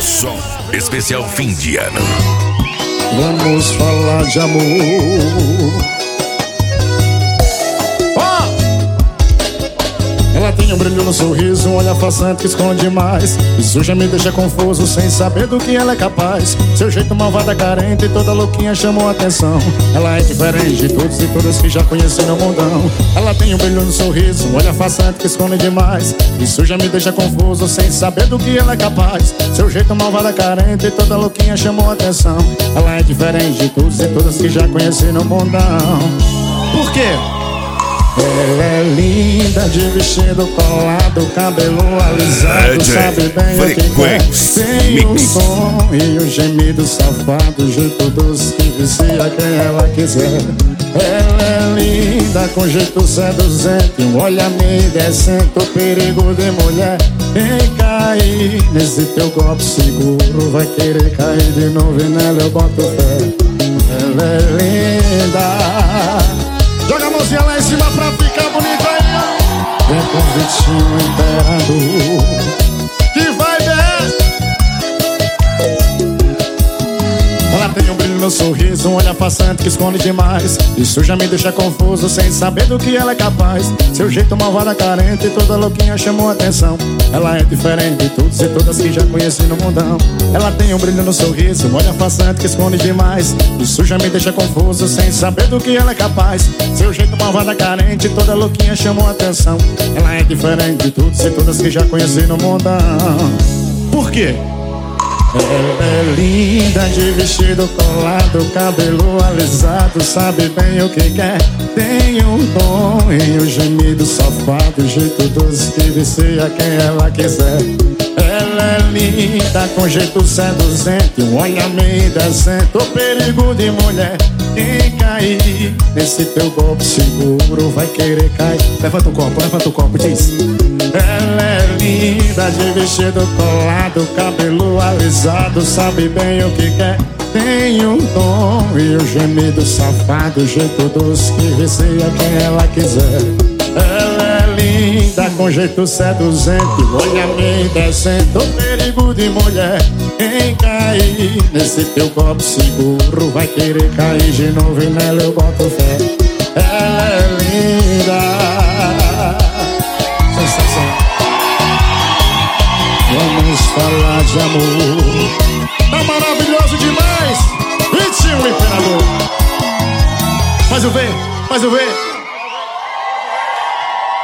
som especial fim de ano. Vamos falar de amor. Ela tem um brilho no sorriso, um olhar façante que esconde mais. Isso já me deixa confuso, sem saber do que ela é capaz. Seu jeito malvada, carente, toda louquinha chamou a atenção. Ela é diferente de todos e todas que já conheci no mundão. Ela tem um brilho no sorriso, um olhar façante que esconde demais. Isso já me deixa confuso, sem saber do que ela é capaz. Seu jeito malvada, carente, toda louquinha chamou a atenção. Ela é diferente de todos e todas que já conheci no mundão. Por quê? Ela é linda de vestido colado, cabelo alisado, sabe bem o que quer. Tem o som e o gemido safado, o jeito doce que vicia quem ela quiser. Ela é linda com jeito seduzente, um olhar meio decente, o perigo de mulher. Quem cair nesse teu golpe seguro vai querer cair de novo e nela eu boto fé. Ela é linda. Joga a mãozinha lá em cima pra ficar bonito aí, ó. Vem com o Vitinho Imperador. Que vai ver. Ela tem um brilho no sorriso, um olhar façante que esconde demais. Isso já me deixa confuso, sem saber do que ela é capaz. Seu jeito malvada, carente, toda louquinha chamou a atenção. Ela é diferente de todos e todas que já conheci no mundão. Ela tem um brilho no sorriso, um olhar façante que esconde demais. Isso já me deixa confuso, sem saber do que ela é capaz. Seu jeito malvada, carente, toda louquinha chamou a atenção. Ela é diferente de todos e todas que já conheci no mundão. Por quê? Ela é linda de vestido colado, cabelo alisado, sabe bem o que quer. Tem um tom e um gemido safado, jeito doce que vicia quem ela quiser. Ela é linda com jeito seduzente, um olhar meio decente, o perigo de mulher. Quem cair nesse teu golpe seguro vai querer cair. Levanta o copo, diz. Ela é linda de vestido colado, cabelo alisado, sabe bem o que quer. Tem um tom e um gemido safado, jeito doce que vicia quem ela quiser. Ela é linda com jeito seduzente, olhar meio decente, o perigo de mulher. Quem cair nesse teu golpe seguro vai querer cair de novo e nela eu boto fé. Ela é linda. Sensação. Vamos falar de amor. Tá maravilhoso demais. Vitinho Imperador. Faz o V, faz o V.